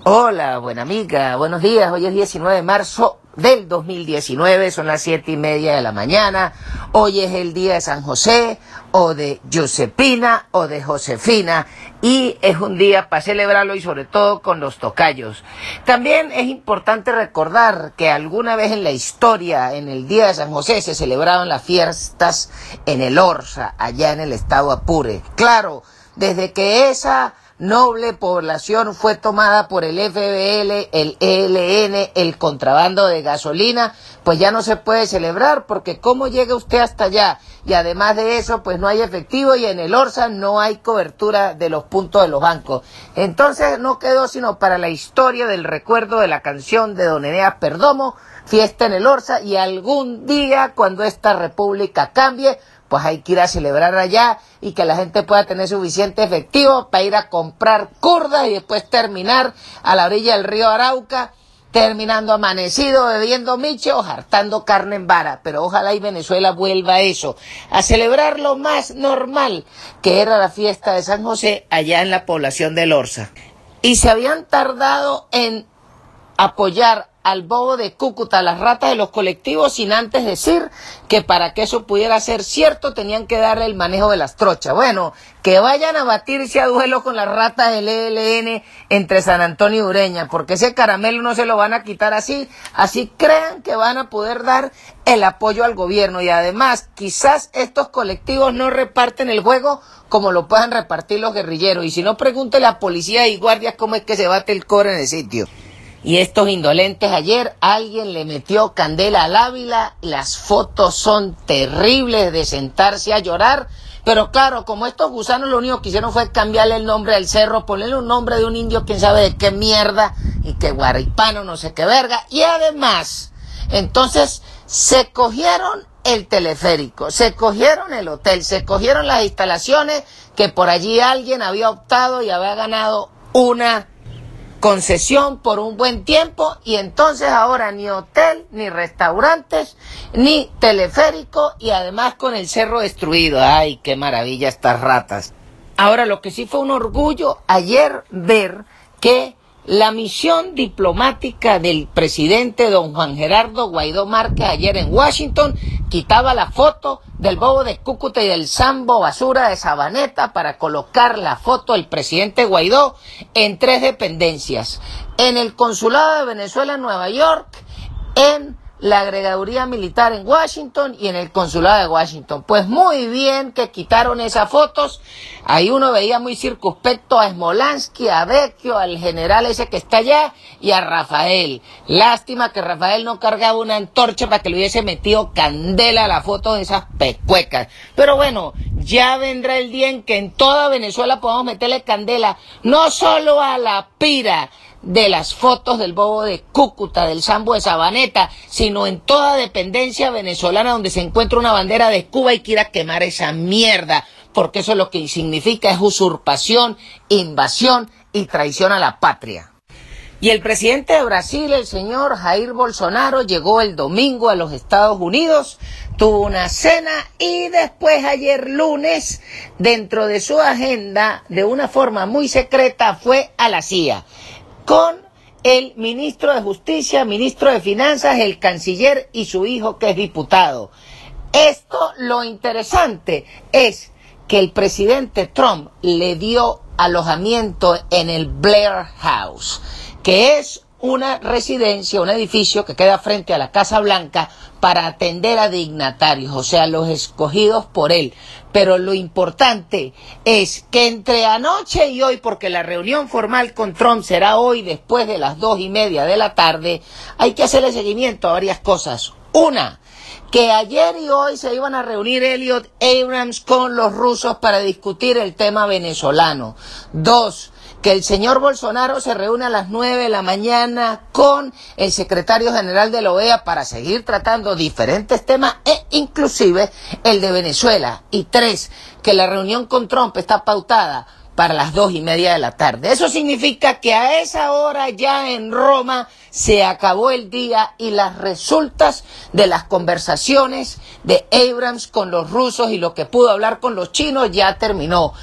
Hola, buena amiga, buenos días. Hoy es 19 de marzo del 2019, son las 7:30 de la mañana. Hoy es el día de San José, o de Josepina, o de Josefina, y es un día para celebrarlo y sobre todo con los tocayos. También es importante recordar que alguna vez en la historia, en el día de San José, se celebraban las fiestas en el Orza, allá en el estado Apure. Claro, desde que esa noble población fue tomada por el FBL, el ELN, el contrabando de gasolina, pues ya no se puede celebrar, porque ¿cómo llega usted hasta allá? Y además de eso, pues no hay efectivo, y en el Orza no hay cobertura de los puntos de los bancos. Entonces no quedó sino para la historia del recuerdo de la canción de Don Eneas Perdomo, Fiesta en el Orza, y algún día, cuando esta república cambie, pues hay que ir a celebrar allá y que la gente pueda tener suficiente efectivo para ir a comprar curdas y después terminar a la orilla del río Arauca, terminando amanecido, bebiendo miche o hartando carne en vara. Pero ojalá y Venezuela vuelva a eso, a celebrar lo más normal que era la fiesta de San José allá en la población del Orza. Y se habían tardado en apoyar al bobo de Cúcuta, las ratas de los colectivos, sin antes decir que para que eso pudiera ser cierto tenían que darle el manejo de las trochas. Bueno, que vayan a batirse a duelo con las ratas del ELN entre San Antonio y Ureña, porque ese caramelo no se lo van a quitar así crean que van a poder dar el apoyo al gobierno. Y además, quizás estos colectivos no reparten el juego como lo puedan repartir los guerrilleros, y si no, pregúntele a policía y guardias cómo es que se bate el cobre en el sitio. Y estos indolentes, ayer alguien le metió candela al Ávila, las fotos son terribles de sentarse a llorar, pero claro, como estos gusanos lo único que hicieron fue cambiarle el nombre del cerro, ponerle un nombre de un indio quién sabe de qué mierda, y que guaripano no sé qué verga, y además, entonces se cogieron el teleférico, se cogieron el hotel, se cogieron las instalaciones que por allí alguien había optado y había ganado una concesión por un buen tiempo, y entonces ahora ni hotel, ni restaurantes, ni teleférico, y además con el cerro destruido. ¡Ay, qué maravilla estas ratas! Ahora, lo que sí fue un orgullo ayer ver que la misión diplomática del presidente don Juan Gerardo Guaidó Márquez ayer en Washington quitaba la foto del bobo de Cúcuta y del Sambo Basura de Sabaneta para colocar la foto del presidente Guaidó en 3 dependencias: en el consulado de Venezuela en Nueva York, en la agregaduría militar en Washington y en el consulado de Washington. Pues muy bien que quitaron esas fotos. Ahí uno veía muy circunspecto a Smolansky, a Vecchio, al general ese que está allá, y a Rafael. Lástima que Rafael no cargaba una antorcha para que le hubiese metido candela a la foto de esas pecuecas. Pero bueno, ya vendrá el día en que en toda Venezuela podamos meterle candela, no solo a la pira de las fotos del bobo de Cúcuta, del Sambo de Sabaneta, sino en toda dependencia venezolana donde se encuentra una bandera de Cuba y quiera quemar esa mierda, porque eso lo que significa es usurpación, invasión y traición a la patria. Y el presidente de Brasil, el señor Jair Bolsonaro, llegó el domingo a los Estados Unidos, tuvo una cena y después ayer lunes, dentro de su agenda, de una forma muy secreta, fue a la CIA con el ministro de Justicia, ministro de Finanzas, el canciller y su hijo que es diputado. Esto, lo interesante es que el presidente Trump le dio alojamiento en el Blair House, que es una residencia, un edificio que queda frente a la Casa Blanca para atender a dignatarios, o sea, los escogidos por él. Pero lo importante es que entre anoche y hoy, porque la reunión formal con Trump será hoy después de las 2:30 de la tarde, hay que hacerle seguimiento a varias cosas. Una, que ayer y hoy se iban a reunir Elliot Abrams con los rusos para discutir el tema venezolano. Dos, que el señor Bolsonaro se reúne a las 9 de la mañana con el secretario general de la OEA para seguir tratando diferentes temas, inclusive el de Venezuela. Y 3, que la reunión con Trump está pautada para las 2:30 de la tarde. Eso significa que a esa hora ya en Roma se acabó el día y las resultas de las conversaciones de Abrams con los rusos y lo que pudo hablar con los chinos ya terminó.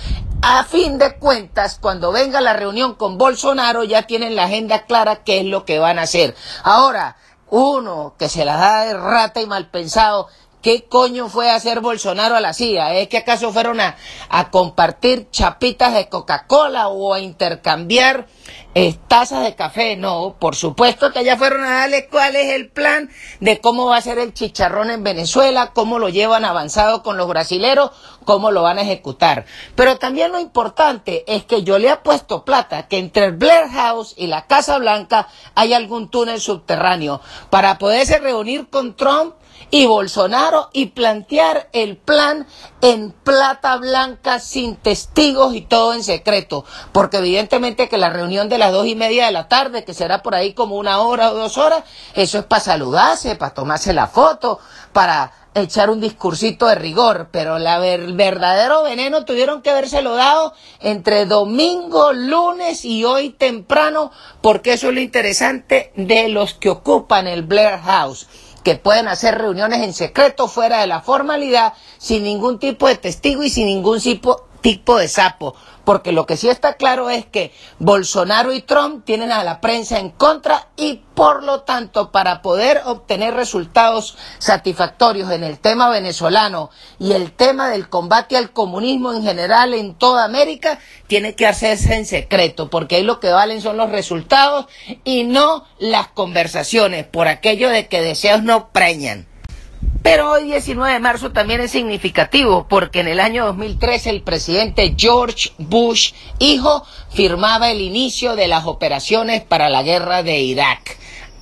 a fin de cuentas, cuando venga la reunión con Bolsonaro, ya tienen la agenda clara qué es lo que van a hacer. Ahora, uno que se la da de rata y mal pensado, ¿qué coño fue a hacer Bolsonaro a la CIA? ¿Es que acaso fueron a compartir chapitas de Coca-Cola o a intercambiar tazas de café? No, por supuesto que allá fueron a darle cuál es el plan de cómo va a ser el chicharrón en Venezuela, cómo lo llevan avanzado con los brasileros, cómo lo van a ejecutar. Pero también lo importante es que yo le he puesto plata que entre el Blair House y la Casa Blanca hay algún túnel subterráneo para poderse reunir con Trump y Bolsonaro y plantear el plan en plata blanca sin testigos y todo en secreto, porque evidentemente que la reunión de las 2:30 de la tarde, que será por ahí como 1 hora o 2 horas, eso es para saludarse, para tomarse la foto, para echar un discursito de rigor, pero el verdadero veneno tuvieron que habérselo dado entre domingo, lunes y hoy temprano, porque eso es lo interesante de los que ocupan el Blair House, que pueden hacer reuniones en secreto fuera de la formalidad, sin ningún tipo de testigo y sin ningún tipo de sapo. Porque lo que sí está claro es que Bolsonaro y Trump tienen a la prensa en contra y por lo tanto para poder obtener resultados satisfactorios en el tema venezolano y el tema del combate al comunismo en general en toda América, tiene que hacerse en secreto, porque ahí lo que valen son los resultados y no las conversaciones, por aquello de que deseos no preñan. Pero hoy 19 de marzo también es significativo porque en el año 2013 el presidente George Bush, hijo, firmaba el inicio de las operaciones para la guerra de Irak.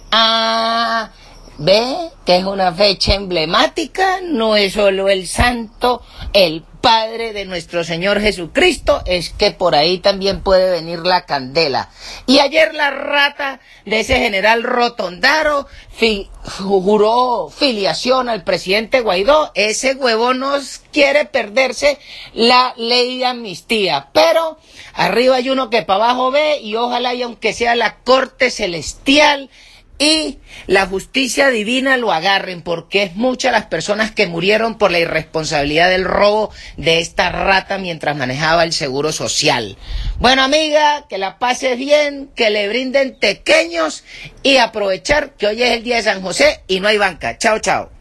¿Ve que es una fecha emblemática? No es solo el santo, el Padre de nuestro Señor Jesucristo, es que por ahí también puede venir la candela. Y ayer la rata de ese general Rotondaro juró filiación al presidente Guaidó. Ese huevón no quiere perderse la ley de amnistía, pero arriba hay uno que para abajo ve y ojalá y aunque sea la corte celestial y la justicia divina lo agarren, porque es muchas las personas que murieron por la irresponsabilidad del robo de esta rata mientras manejaba el seguro social. Bueno, amiga, que la pases bien, que le brinden pequeños y aprovechar que hoy es el día de San José y no hay banca. Chao, chao.